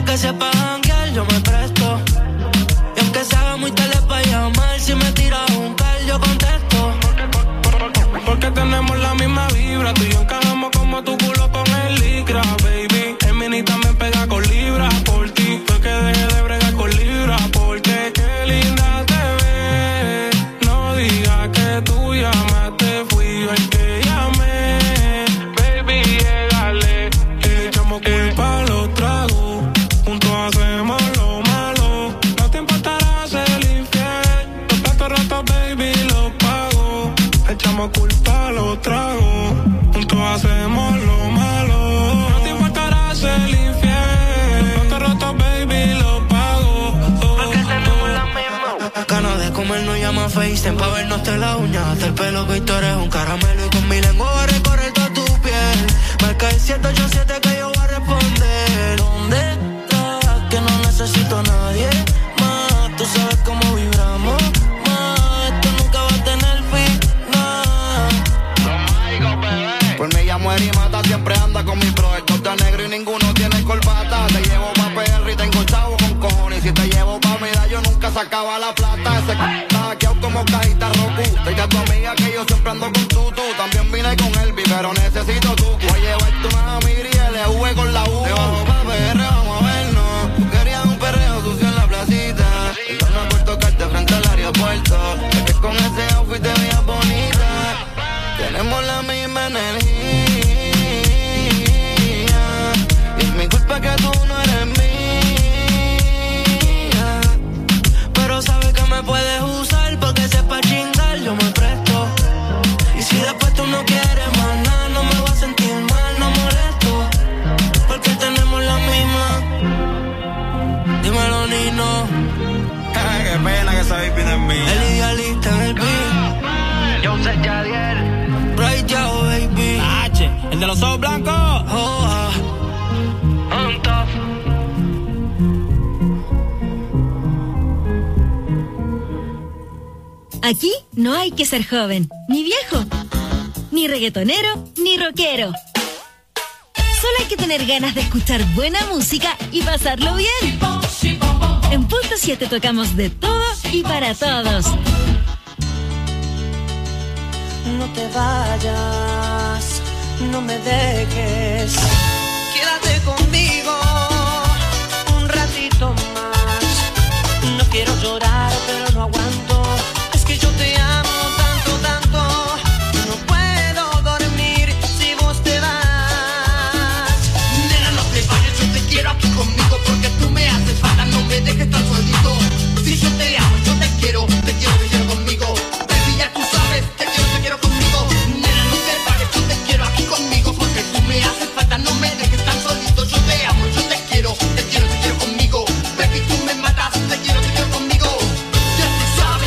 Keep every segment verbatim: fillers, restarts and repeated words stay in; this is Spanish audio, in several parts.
que sepa janguear, yo me presto. Y aunque se haga muy tarde para llamar, si me tiras un call, yo contesto. Porque tenemos la misma vibra, tú y yo encajamos como tu culo con el licra, baby. El mini también pega con libras por ti. Fue que dejé de bregar con libras, porque qué linda te ves. No digas que tú llamaste, fui yo el que llamé. Baby, llegale, le echamos culpa a los tragos. Juntos hacemos lo malo. No te importará ser infiel. Los platos rotos, baby, los pago. Le echamos culpa a los tragos. Juntos hacemos lo malo. No te importará ser infiel. Los platos rotos, baby, los pago. Porque tenemos la misma. Ganas de comer, no llama FaceTime pa' vernos de la uña. Hasta el pelo que tú eres un caramelo. Y con mi lengua voy a recorrer toda tu piel. Marca el siete ocho siete que yo voy a responder. ¿Dónde estás? Que no necesito a nadie más. Tú sabes cómo vibramos más. Esto nunca va a tener final. Pues me llamo Eri Mata, siempre anda con mi bro. El corte negro y ninguno tiene corbata. Te llevo pa' P R y tengo chavo con cojones. Y si te llevo pa' Mida, yo nunca sacaba la plata. Ese c*** está hackeado como cajita Roku. Dile a tu amiga que yo siempre ando con tu, tú. También vine con Elvi, pero necesito tu. Voy a llevarte una miri y L V con la U. Te bajo pa' P R, vamos a vernos. Tú querías un perreo sucio en la placita. Entonces por tocarte frente al aeropuerto. Es que con ese outfit te veías bonita. Tenemos la misma energía. Y es mi culpa que tú no eres mía. Pero sabes que me puedes usar porque sepa chingar, yo me presto. Y si después tú no quieres más nada, no me voy a sentir mal, no molesto. Porque tenemos la misma. Dímelo, Nino. Ay, qué pena que esa baby no es mía. El idealista en el beat. Yo sé Yadier. Bright Yao, baby. H, el de los ojos blancos. Oh, ah. On top. Aquí no hay que ser joven, ni viejo, ni reggaetonero, ni rockero. Solo hay que tener ganas de escuchar buena música y pasarlo bien. En Punto siete tocamos de todo y para todos. No te vayas, no me dejes. Quédate conmigo un ratito más. No quiero llorar, pero no aguanto. Es que yo te amo tanto, tanto. No puedo dormir si vos te vas. Nena, no te vayas, yo te quiero aquí conmigo. Porque tú me haces falta, no me dejes tan solito. Si yo te amo, yo te quiero, te quiero, te quiero conmigo. Baby, ya tú sabes, te quiero, te quiero conmigo. Nena, no te vayas, yo te quiero aquí conmigo. Porque tú me haces falta, no me dejes tan solito. Yo te amo, yo te quiero, te quiero, te quiero conmigo. Baby, tú me matas, te quiero, te quiero conmigo. Ya tú sabes.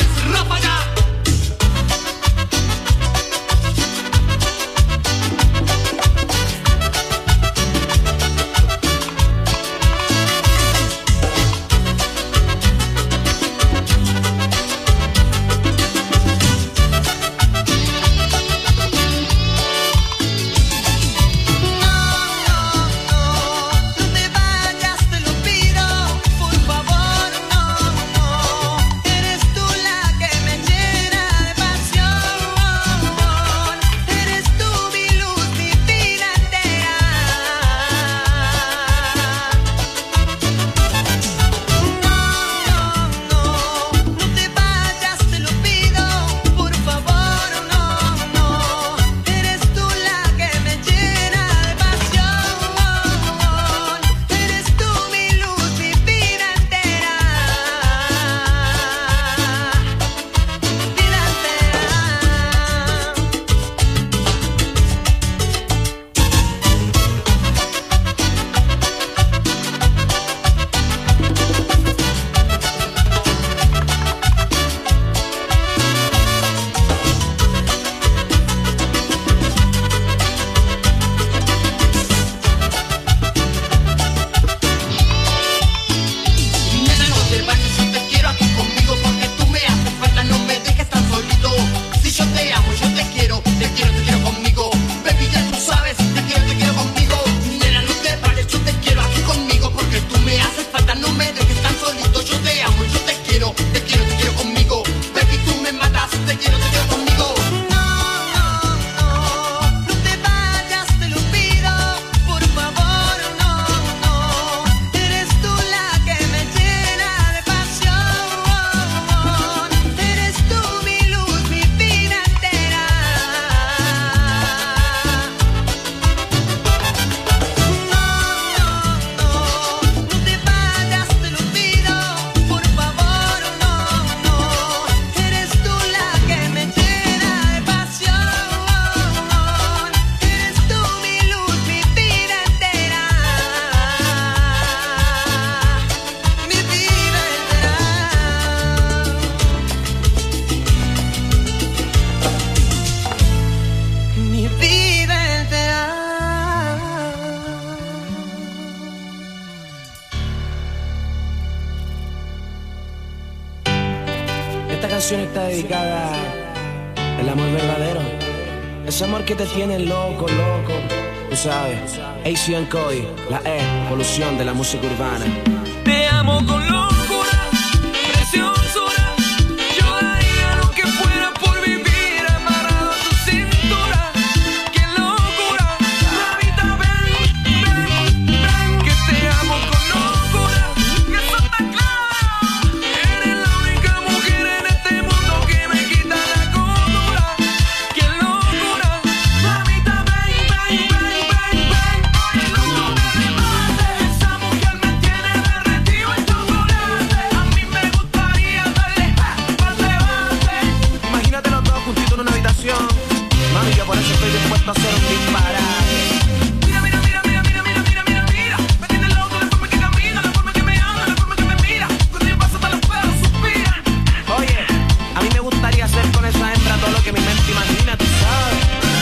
canción está dedicada al amor verdadero. Ese amor que te tiene loco, loco. Tú sabes, A C and Cody, la E, evolución de la música urbana. Te amo con locura, preciosura. Yo daría lo que fuera por vivir amarrado a tu cintura. ¡Qué locura! Mamita, ven, ven, ven. Que te amo con locura, que eso está claro. Eres la única mujer en este mundo que me quita la cordura. ¡Qué locura! Mamita, ven, ven, ven, ven, ven. Oye, no te rebates. Esa mujer me tiene derretido el chocolate. A mí me gustaría darle pa'l levante. Imagínatelo todos juntitos en una habitación. Mami, yo por eso estoy dispuesto a hacer un disparate. Mira, mira, mira, mira, mira, mira, mira, mira, mira. Me tiene loco la forma que camina, la forma que me habla, la forma que me mira. Cuando yo paso hasta los pelos suspiran. Oye, a mí me gustaría hacer con esa hembra todo lo que mi mente imagina, tú sabes.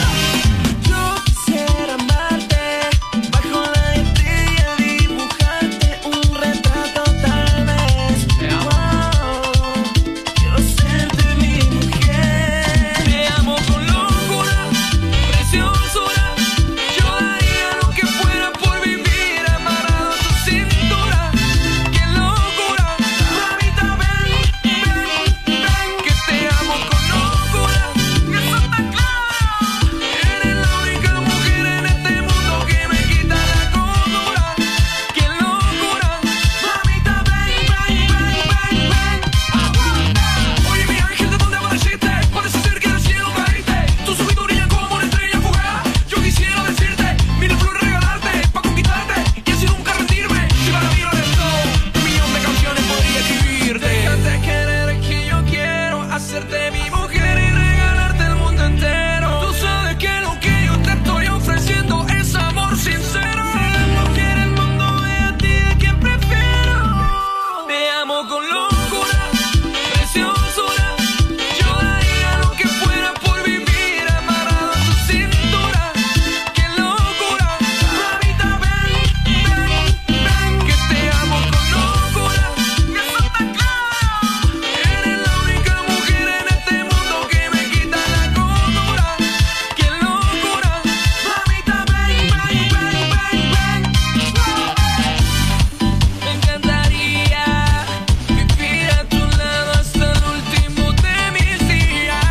Yo quisiera amarte bajo la estrella, dibujarte un retrato tal vez. Wow, quiero serte mi mujer. Te amo con locura, preciosura. Yo daría lo que fuera por vivir amarrado a tu cintura. ¡Qué locura! Mamita, ven, ven, ven. Que te amo con locura, que eso está claro. Eres la única mujer en este mundo que me quita la cordura. ¡Qué locura! Mamita, ven, ven, ven, ven, ven. Oye, mi ángel, ¿de dónde apareciste? Parece ser que del cielo caíste. Tus ojitos brillan como una estrella fugaz. Yo quisiera decirte mil flores, regalarte pa' conquistarte y así nunca rendirme. Si para mí lo eres todo, un millón de canciones podría escribirte. Déjate querer que yo quiero hacerte mi mujer y regalarte el mundo entero. Tú sabes que lo que yo te estoy ofreciendo es amor sincero. Si la mujer el mundo ve a ti, ¿a quién prefiero? Te amo con locura, preciosura. Yo daría lo que fuera por vivir amarrado a tu cintura. ¡Qué locura! Mamita, ven, ven, ven. Que te amo con locura, que eso está claro. Eres la única mujer en este mundo que me quita la cordura. ¡Qué locura! Mamita, ven, ven, ven, ven, ven. Me encantaría vivir a tu lado hasta el último de mis días.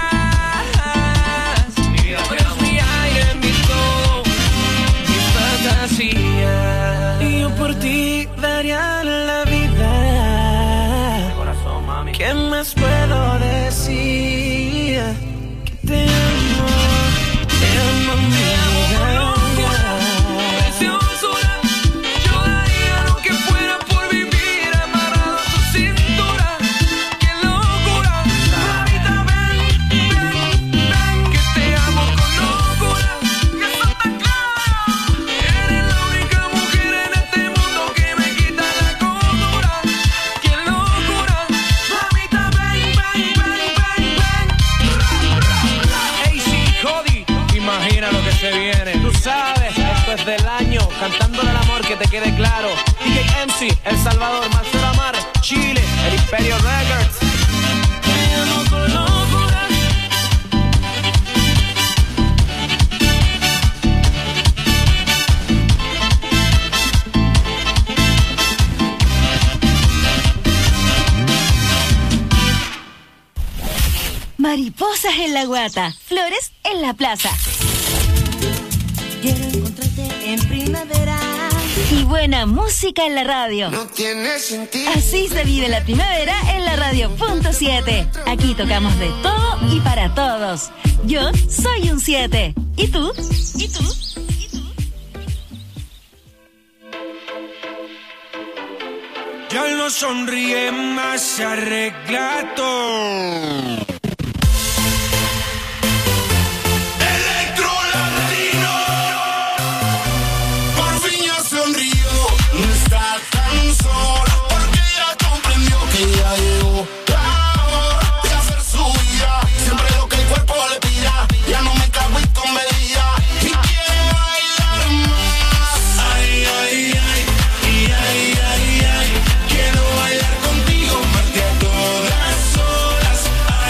Eres mi aire, mi todo, mi fantasía. Y yo por ti daría la vida. Corazón, mami. ¿Qué más puedo decir? Que te amo, te amo, te amo con locura, preciosura. Yo daría lo que fuera por vivir amarrado a tu cintura. ¡Qué locura! Mamita, ven, ven, ven. Que te amo con locura, que eso está claro. Eres la única mujer en este mundo que me quita la cordura. ¡Qué locura! Mamita, ven, ven, ven, ven, ven. A C Cody, imagina lo que se viene. Tú sabes, esto es del año, cantándole al amor, que te quede claro. D J M C, El Salvador, Marcelo Amar, Chile, El Imperio Records. Te amo con locura. Mariposas en la guata, flores en la plaza. Quiero encontrarte en primavera. Y buena música en la radio. No tiene sentido. Así se vive la primavera en la radio punto siete. Aquí tocamos de todo y para todos. Yo soy un siete. ¿Y tú? ¿Y tú? Ya no sonríe más, se arregla todo. Ya llegó la hora de hacer su vida. Siempre lo que el cuerpo le pida. Ya no me cago en comedia. Y quiere bailar más. Ay, ay, ay. Y ay, ay, ay. Quiero bailar contigo, parte a todas horas. Ay,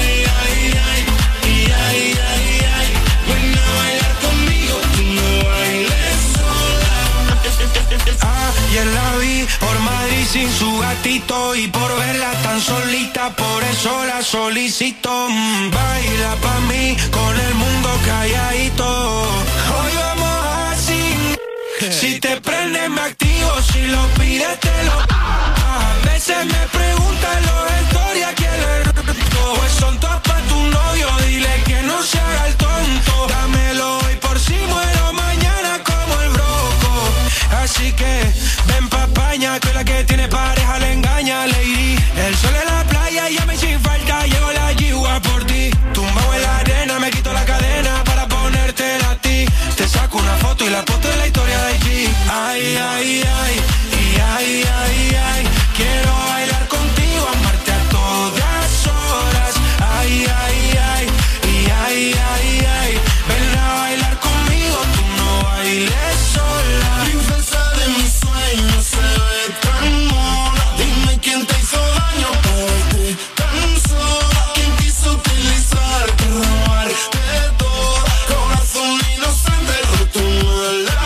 sin su gatito y por verla tan solita, por eso la solicito. Mm, baila pa' mí con el mundo calladito. Hoy vamos así. Si te prende me activo, si lo pides te lo. A veces me preguntan los historias quién es rico. Pues son todas pa' tu novio, dile que no se haga el tonto. Dámelo hoy por si muero mañana como el broco. Así que ven pa' España, que la que tiene pareja le engaña, lady. El sol en la playa, llame sin falta, llego la yigua por ti. Tumbado en la arena, me quito la cadena para ponértela a ti. Te saco una foto y la foto de la historia de G. Ay, ay, ay, y ay, ay, ay. Quiero bailar contigo, amarte a todas horas. Ay, ay, ay, y ay, ay, ay. Ven a bailar conmigo, tú no bailes sola. Princesa de mis sueños, se ve tan mona. Dime quién te hizo daño, porque tan sola. ¿Quién quiso utilizarte, robarte todo? Corazón inocente, roto en la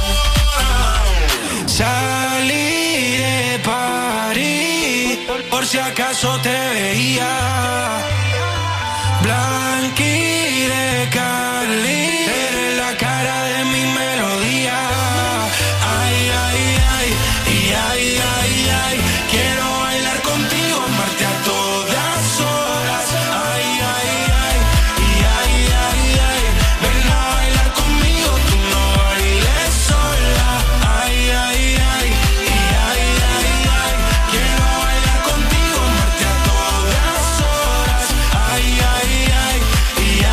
hora. Salí de París, por si acaso te veía. Blanqui de Cali, eres la cara de mi melodía. Ay, ay, ay, y ay, ay, ay. Quiero bailar contigo, amarte a todas horas. Ay, ay, ay, y ay, ay, ay. Ven a bailar conmigo, tú no bailes sola. Ay, ay, ay, y ay, ay, ay. Quiero bailar contigo, amarte a todas horas. Ay, ay, ay, y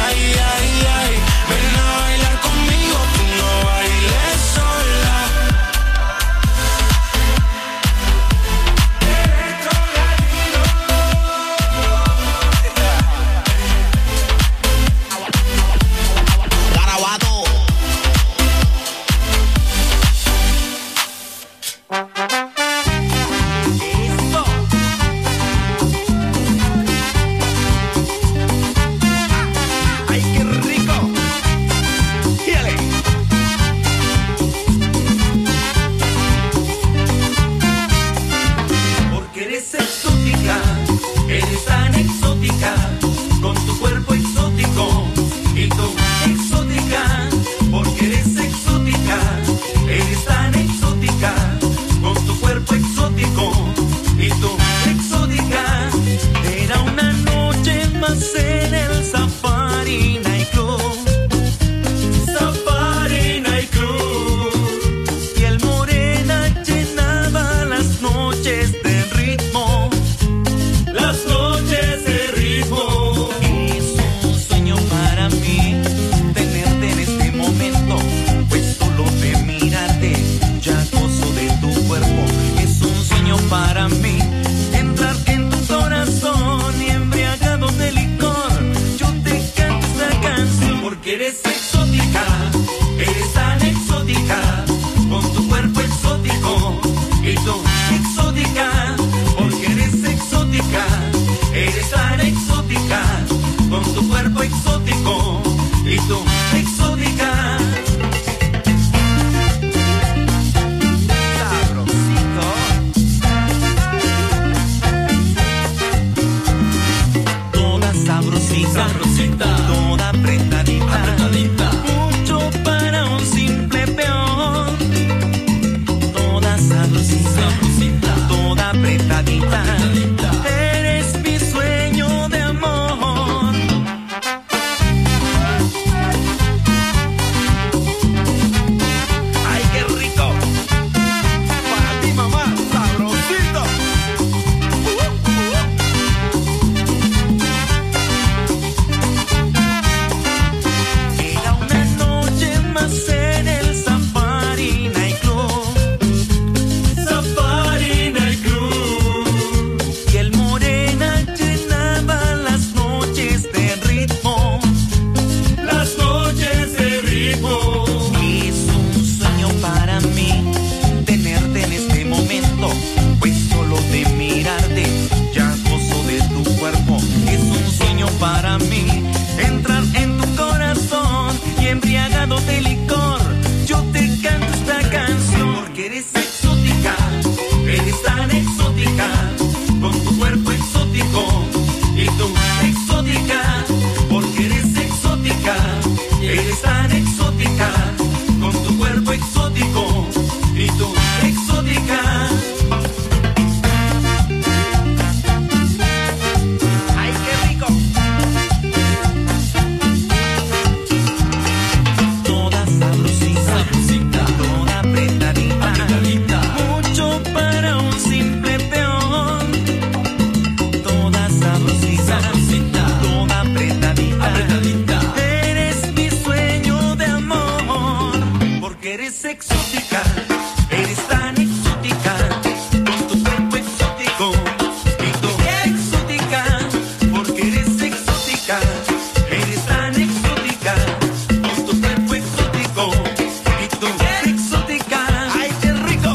exótica, eres tan exótica, con tu cuerpo exótico, y tú exótica, porque eres exótica, eres tan exótica, con tu cuerpo exótico, y tú exótica. ¡Ay, qué rico!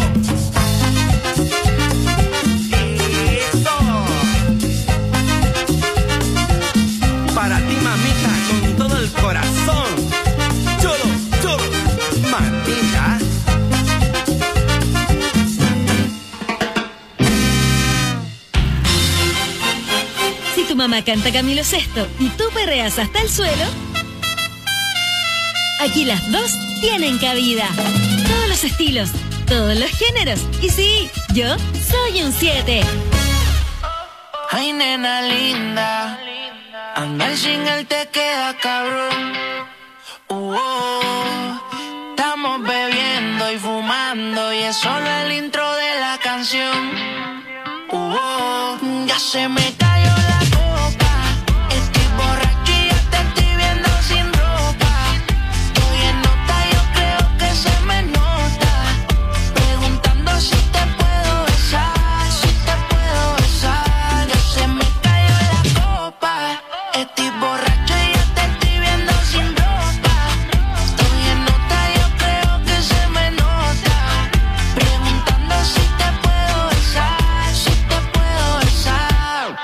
¡Eso! Para ti, mamita, con todo el corazón. Cholo, cholo, mamita. Si tu mamá canta Camilo Sesto y tú perreas hasta el suelo, aquí las dos tienen cabida. Todos los estilos, todos los géneros. Y sí, yo soy un siete. Ay, nena linda, andar sin él te queda cabrón. Uh, oh, estamos bebiendo y fumando y es solo el intro de la canción. Uh, oh, ya se me cayó la copa, estoy borracho y ya te estoy viendo sin ropa. Estoy en nota, yo creo que se me nota, preguntando si te puedo besar, si te puedo besar. Ya se me cayó la copa, estoy borracho y ya te estoy viendo sin ropa. Estoy en nota, yo creo que se me nota, preguntando si te puedo besar, si te puedo besar.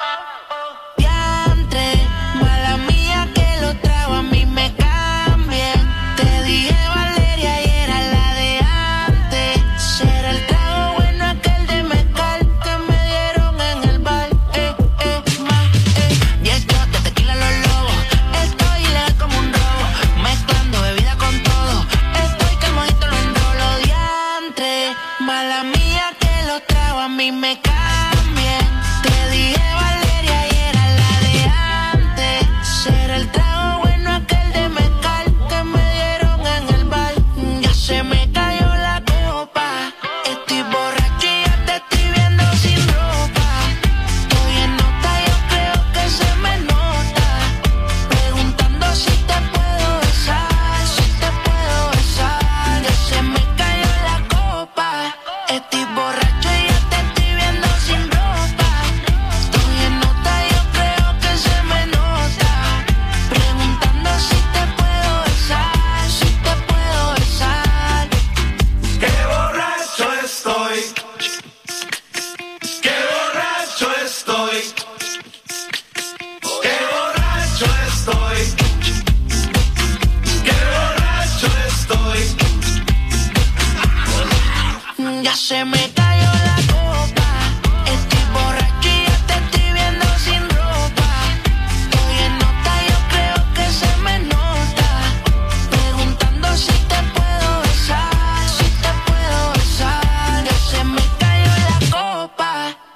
Diantre, mala mía que lo trago, a mí me cambien. Te dije Valeria y era la de antes. Será el trago bueno aquel de mezcal que me dieron en el bar. Eh, eh, ma, eh. Diez shots de tequila los lobos. Estoy ilegal como un robo, mezclando bebida con todo. Estoy que el mojito lo enrolo. Diantre, mala mía que lo trago, a mí me cambien. Te dije Valeria y era la de antes. Será el trago bueno aquel de mezcal que me dieron en el bar. Ya se me cayó la copa, estoy borracho y ya te estoy viendo sin ropa. Estoy en nota, yo creo que se me nota, preguntando si te puedo besar, si te puedo besar. Ya se me cayó la copa, estoy borracho y ya te estoy viendo sin ropa. Estoy en nota, yo creo que se me nota, preguntando si te puedo besar, si te puedo besar. ¡Qué borracho estoy! ¡Qué borracho estoy! ¡Qué borracho estoy! ¡Qué borracho estoy! Ya se me cayó la copa, estoy borracho y ya te estoy viendo sin ropa. Estoy en nota, yo creo que se me nota, preguntando si te puedo besar, si te puedo besar. Ya se me cayó la copa.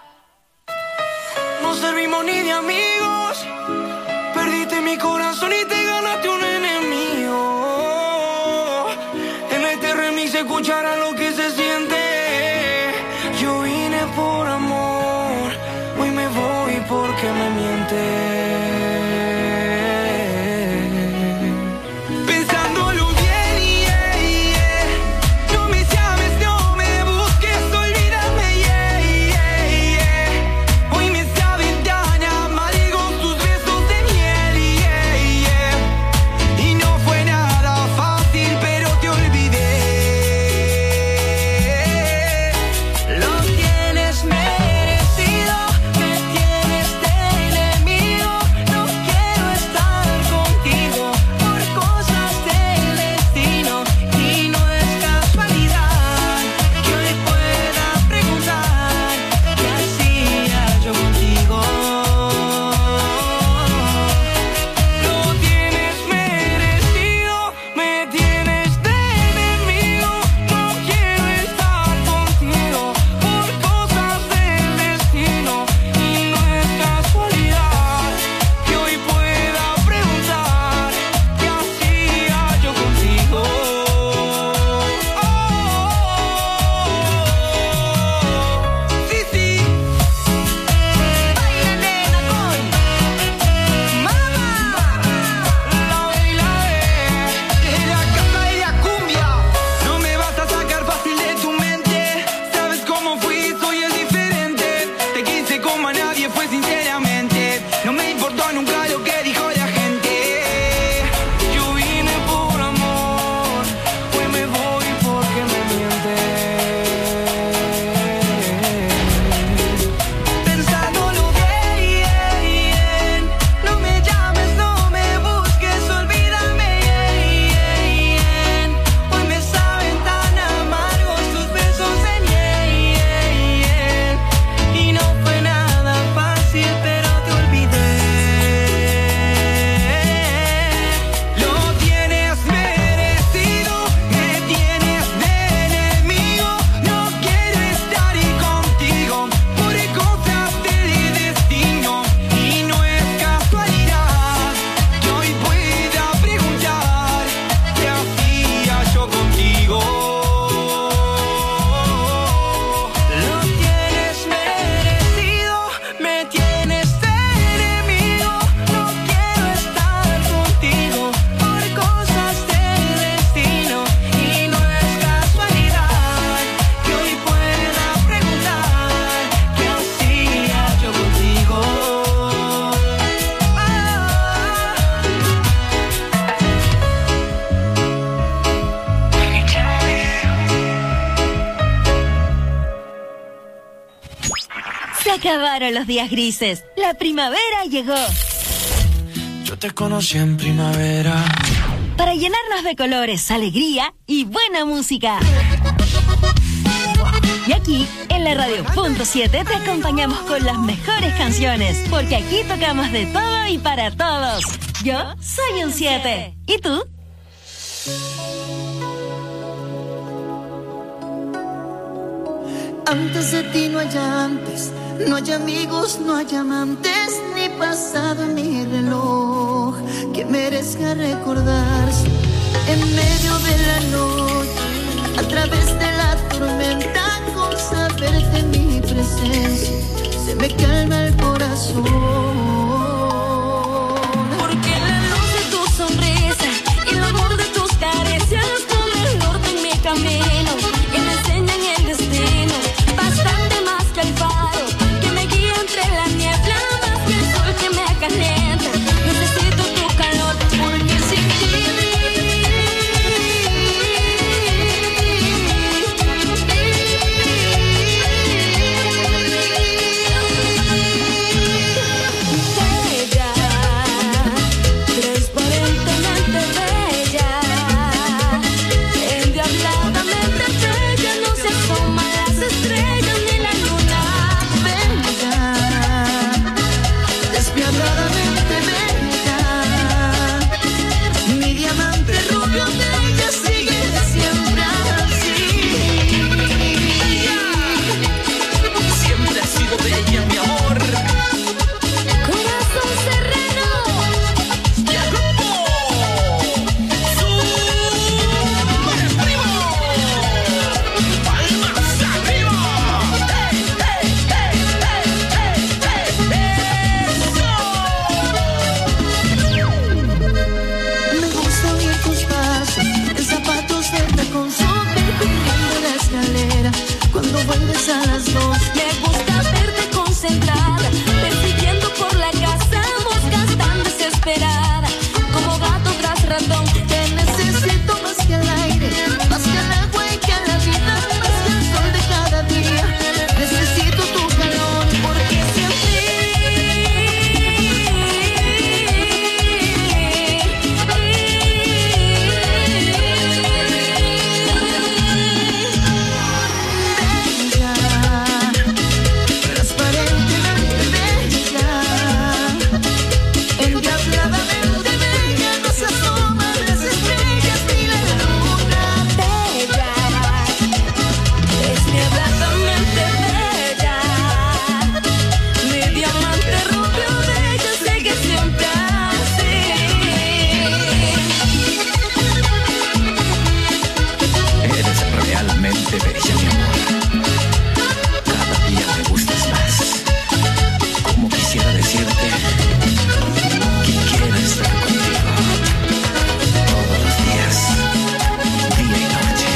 No servimos ni de amigos, perdiste mi corazón y te ganaste un enemigo. En este remix se escuchará lo que se siente. Yo vine por amor, hoy me voy porque me mientes. Pensándolo bien, yeah, yeah. No me llames, no me busques, olvídame, yeah, yeah, yeah. Hoy me saben tan amargo tus besos de miel, yeah, yeah. Y no fue nada fácil, pero te olvidé. Acabaron los días grises. La primavera llegó. Yo te conocí en primavera. Para llenarnos de colores, alegría y buena música. Y aquí, en la Radio Punto siete, te acompañamos con las mejores canciones. Porque aquí tocamos de todo y para todos. Yo soy un siete. ¿Y tú? Antes de ti no hay antes, no hay amigos, no hay amantes, ni pasado en mi reloj que merezca recordarse. En medio de la noche, a través de la tormenta, con saberte en mi presencia, se me calma el corazón. Porque la luz de tu sonrisa y el amor de tus caricias son el norte en mi camino y me enseñan el destino. Bastante más que el faro que me guía entre la niebla, más que el sol que me acalienta. Necesito tu calor porque sin ti bella, transparentemente bella, endiabladamente bella, no se asoman las estrellas ni la luna. Bella, despiadadamente bella, mi diamante rubio bella sigue siempre así. Siempre has sido bella, mi amor. Corazón serrano, Y al grupo Super Primo. Palmas arriba. ¡Hey, hey, hey, hey, hey, hey! ¡Eso! Me gusta oír tus pasos en zapatos de tacón, subir corriendo la escalera cuando vuelves a las dos. me gusta verte concentrada, persiguiendo por la casa, moscas tan desesperada, como gato tras ratón. Te necesito más que el aire, más que el agua y que la vida, más que el sol de cada día. Necesito tu calor porque bella, transparentemente bella, endiabladamente bella, no se asoman las estrellas ni la luna. bella, despiadadamente bella, mi diamante rubio bella, sé que siempre así. Eres realmente bella, mi amor. Cada día me gustas más. Como quisiera decirte que quiero estar contigo todos los días, día y noche.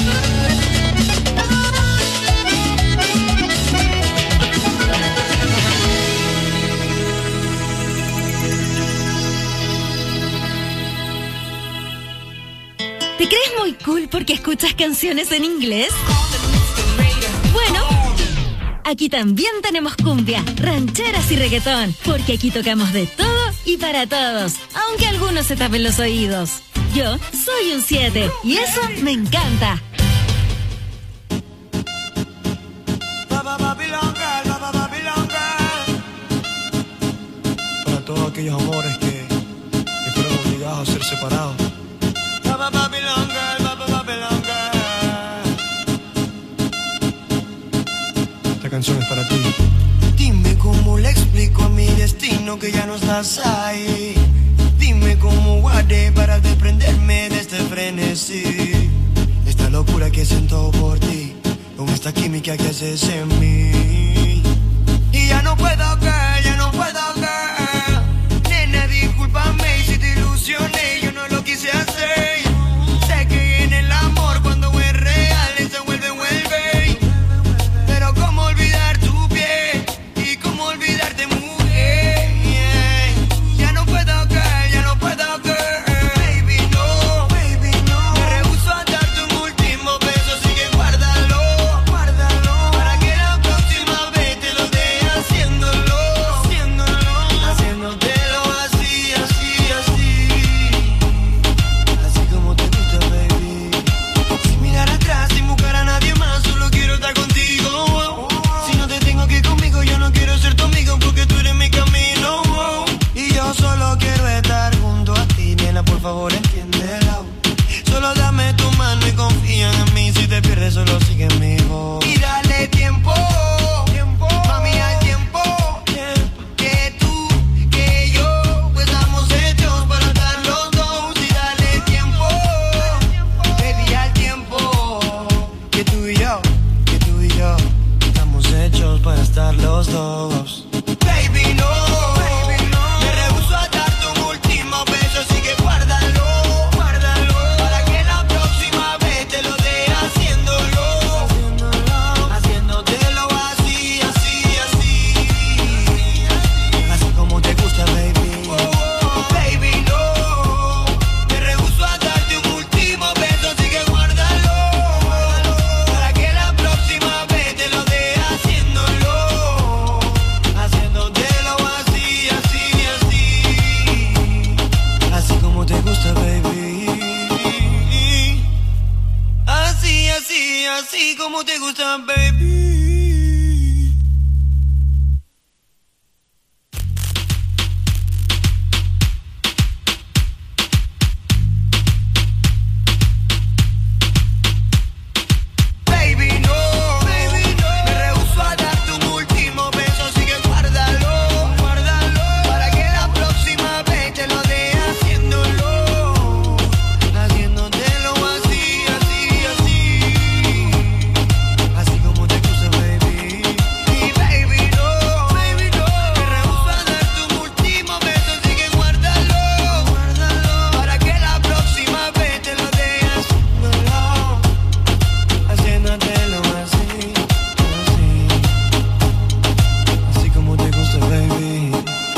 ¿Te crees muy cool porque escuchas canciones en inglés? Bueno, aquí también tenemos cumbia, rancheras y reggaetón, porque aquí tocamos de todo y para todos, aunque algunos se tapen los oídos. Yo soy un siete y eso me encanta. Para todos aquellos amores que, que fueron obligados a ser separados. Esta canción es para ti. Dime cómo le explico a mi destino que ya no estás ahí. Dime cómo guardé para desprenderme de este frenesí. Esta locura que siento por ti, con esta química que haces en mí. Y ya no puedo caer, ya no puedo caer. Nena, discúlpame si te ilusioné, yo no lo quise hacer. Sé que en el amor cuando es real se vuelve, vuelve. Pero cómo olvidar tu piel y cómo olvidarte, mujer. Ya no puedo caer, ya no puedo caer. Baby, no, baby, no. Me rehúso a darte un último beso, así que guárdalo, guárdalo. Para que la próxima siempre solo sigue en mi voz. Y dale tiempo, tiempo, mami, al tiempo, que tú, que yo, pues estamos hechos para estar los dos. Y dale tiempo, baby, al tiempo, Que tú y yo, que tú y yo estamos hechos para estar los dos. baby, no, baby, no. Me rehúso a darte un último beso, así que guárdalo, guárdalo, para que la próxima vez te lo dé haciéndolo, haciéndotelo así, así, así, Así como te gusta, baby. oh, baby, no. Me rehúso a darte un último beso, así que guárdalo, para que la próxima vez te lo dé haciéndolo, haciéndotelo así, así, así, Así como te gusta, baby. así, así, así como te gusta, baby. Baby, no, baby, no. Me rehúso a darte un último beso, así que guárdalo, guárdalo, para que la próxima vez te lo dé haciéndolo, haciéndotelo así, así, así, Así como te gusta, baby. y baby, no, baby, no. Me rehúso a darte un último beso, así que guárdalo, guárdalo, para que la próxima vez te lo dé haciéndolo, Haciéndotelo así, así. Así como te gusta, baby.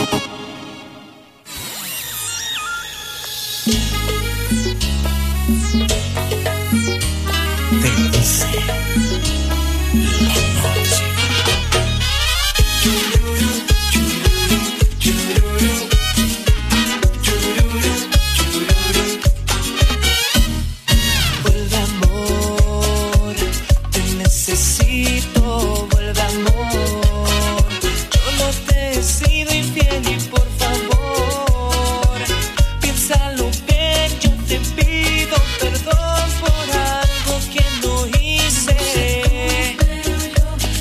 Vuelve amor, te necesito, vuelve amor. Yo no te he sido infiel y por favor, piénsalo bien, yo te pido perdón por algo que no hice.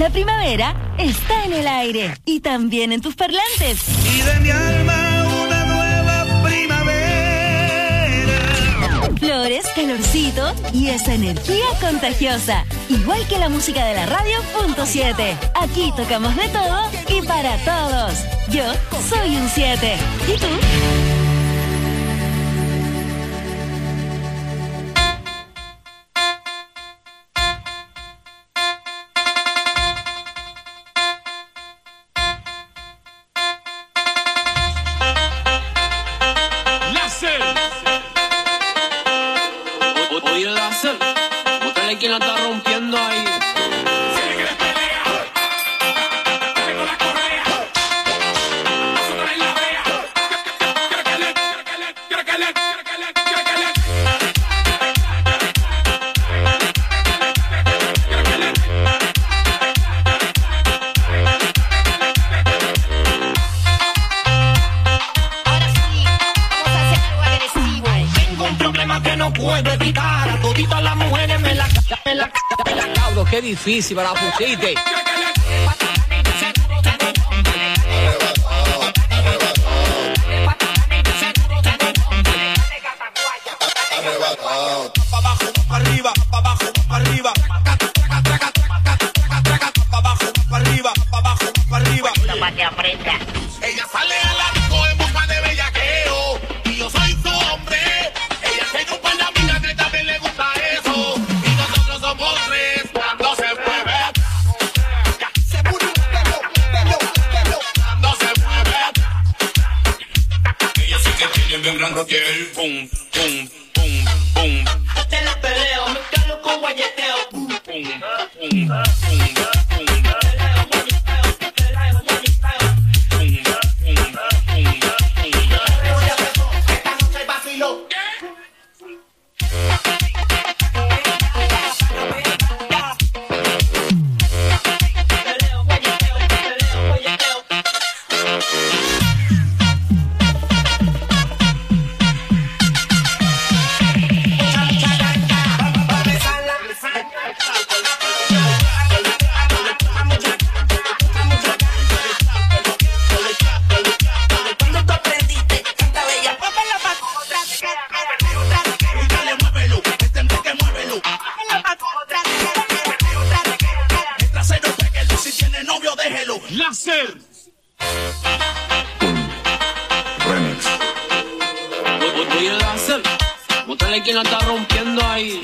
La primavera está en el aire y también en tus parlantes. Y de mi alma una nueva primavera. Flores, calorcito y esa energía contagiosa. Igual que la música de la radio punto siete. Aquí tocamos de todo y para todos. Yo soy un siete. ¿Y tú? ¿Quién la está rompiendo ahí? Qué difícil para la pusiste. Pa' abajo, pa' arriba, pa' abajo, pa' arriba. Pa' abajo, pa' arriba, pa' abajo, pa' arriba. Para que aprenda. Ella sale a la disco en busca de bellaqueo. Y yo soy su hombre. Ella tiene un par de amigas que también le gusta eso. Y nosotros somos tres cuando se mueve. Se mueve, cuando se mueve. Ella sí que tiene bien gran rotiel. Pum, pum, pum, pum. Te la peleo, me calo con guayeteo. Pum, pum, pum, pum, pum. ¿Quién la está rompiendo ahí?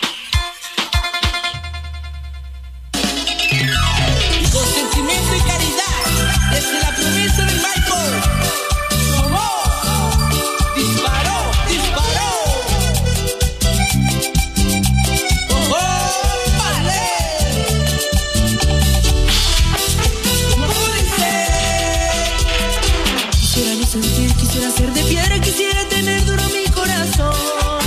Y con sentimiento y caridad, desde la promesa del Michael. ¡Sonó! ¡Disparó! ¡Disparó! ¡Oh, vale! ¿Cómo dice? Quisiera no sentir, quisiera ser de piedra, quisiera tener duro mi corazón.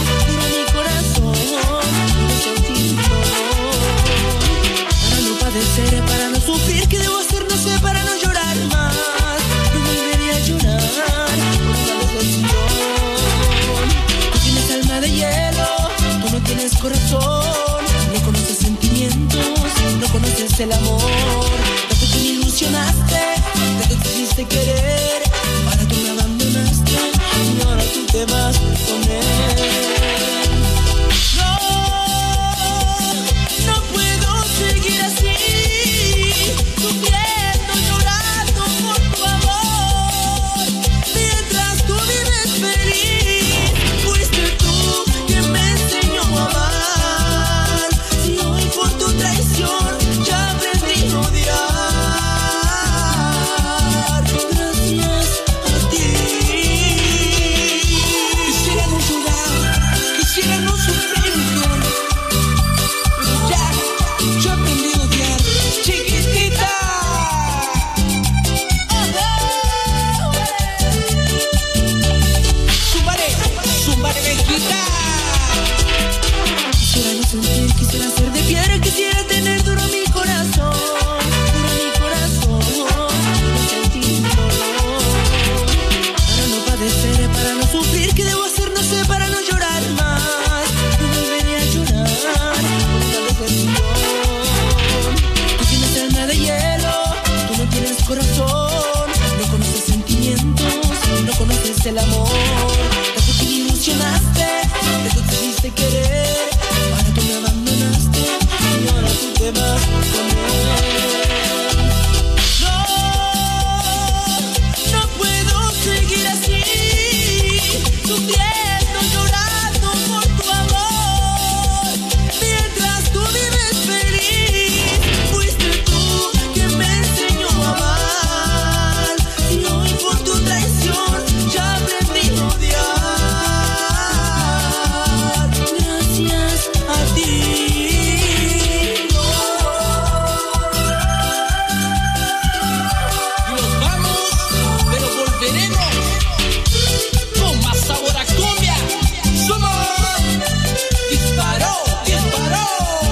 Para no sufrir, ¿qué debo hacer? No sé, para no llorar más. No volvería a llorar por una decepción. Tú tienes alma de hielo, tú no tienes corazón. No conoces sentimientos, no conoces el amor. Tanto que me ilusionaste, tanto que quisiste querer. Ahora tú me abandonaste y ahora tú te vas con él. Traición, ya aprendí a odiar. supiste querer. Ahora tú me abandonaste y ahora tú te vas con él. No, no puedo seguir así, sufriendo, llorando por tu amor. Mientras tú vives feliz, fuiste tú quien me enseñó a amar. Y hoy por tu traición ya aprendí a odiar. Gracias a ti. Y nos vamos, pero volveremos con más sabor a cumbia. Somos Disparó, Disparó.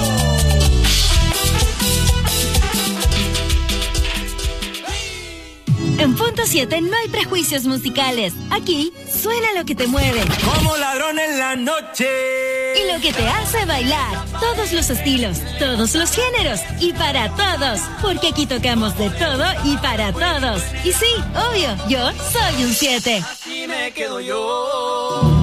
En Punto siete no hay prejuicios musicales. Aquí suena lo que te mueve. Como ladrón en la noche. Y lo que te hace bailar. Todos los estilos, todos los géneros. Y para todos. Porque aquí tocamos de todo y para todos. Y sí, obvio, yo soy un siete. Así me quedo yo.